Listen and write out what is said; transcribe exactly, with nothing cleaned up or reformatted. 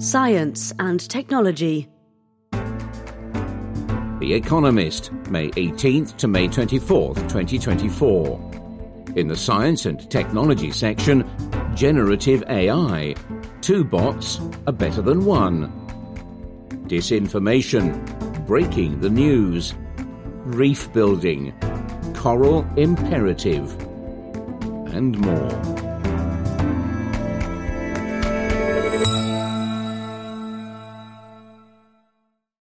Science and Technology. The Economist, May eighteenth to May twenty-fourth, twenty twenty-four. In the Science and Technology section, Generative A I. Two bots are better than one. Disinformation. Breaking the news. Reef building. Coral imperative. And more.